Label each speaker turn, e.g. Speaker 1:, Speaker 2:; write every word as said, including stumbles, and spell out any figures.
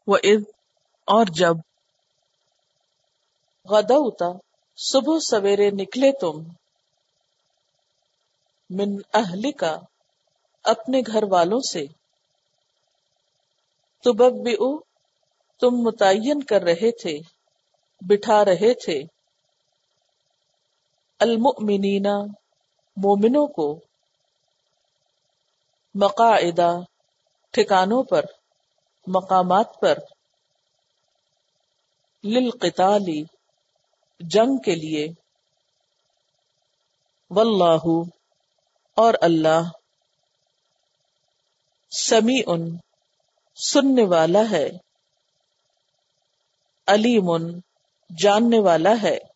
Speaker 1: व इद और जब गदौता सुबह सवेरे निकले तुम मिन अहलिका अपने घर वालों से तुबव्विउ तुम मुतय्यन कर रहे थे, बिठा रहे थे अलमुमिनीना मोमिनों को मकाइदा ठिकानों पर, मकामात पर लिल क़िताली जंग के लिए। वल्लाहु और अल्लाह समीउन सुनने वाला है, अलीमुन जानने वाला है।